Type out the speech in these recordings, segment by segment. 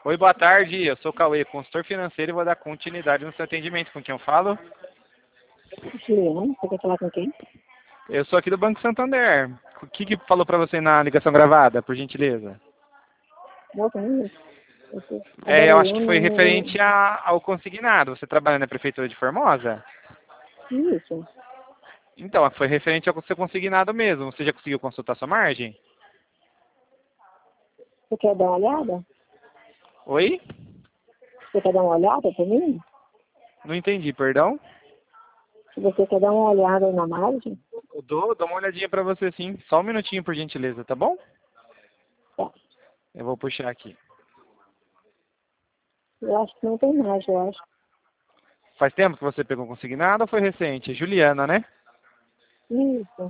Oi, boa tarde. Eu sou o Cauê, consultor financeiro e vou dar continuidade no seu atendimento. Com quem eu falo? Juliana, você quer falar com quem? Eu sou aqui do Banco Santander. O que falou para você na ligação gravada, por gentileza? Moça, nem isso. Eu Agora acho eu que foi não... referente ao consignado. Você trabalha na Prefeitura de Formosa? Isso. Então, foi referente ao seu consignado mesmo. Você já conseguiu consultar sua margem? Você quer dar uma olhada? Oi? Você quer dar uma olhada para mim? Não entendi, perdão? Se você quer dar uma olhada na margem, Eu dou uma olhadinha para você sim. Só um minutinho, por gentileza, tá bom? tá. Eu vou puxar aqui. Eu acho que não tem margem, eu acho. Faz tempo que você pegou consignado ou foi recente? Juliana, né? Isso.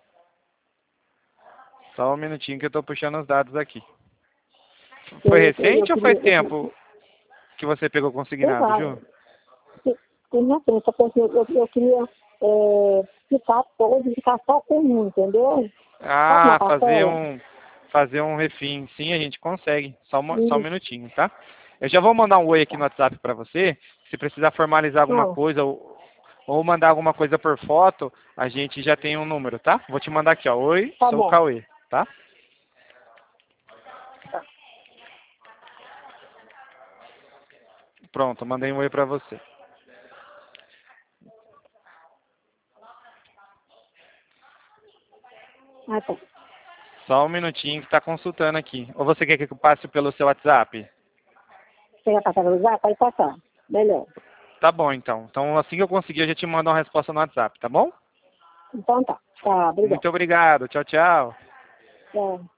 Só um minutinho que eu estou puxando os dados aqui. Foi Eu recente ou faz queria... tempo que você pegou Sei consignado, lá. Ju? Tem minha frente, só que eu queria ficar todo e ficar só com um, entendeu? Sabe uma Ah, parcela? fazer um refim. Sim, a gente consegue. Só um Isso. minutinho, tá? Eu já vou mandar um oi aqui no WhatsApp para você. Se precisar formalizar alguma Não, coisa ou mandar alguma coisa por foto, a gente já tem um número, tá? Vou te mandar aqui, ó. Oi, tá sou o bom. Cauê, tá? Pronto, mandei um oi para você. Ah, tá. Só um minutinho que está consultando aqui. Ou você quer que eu passe pelo seu WhatsApp? Você quer passar pelo zap? Pode passar. Melhor. Tá bom, então. Então, assim que eu conseguir, eu já te mando uma resposta no WhatsApp, tá bom? Então tá. Tá, obrigado. Muito obrigado. Tchau, tchau. É.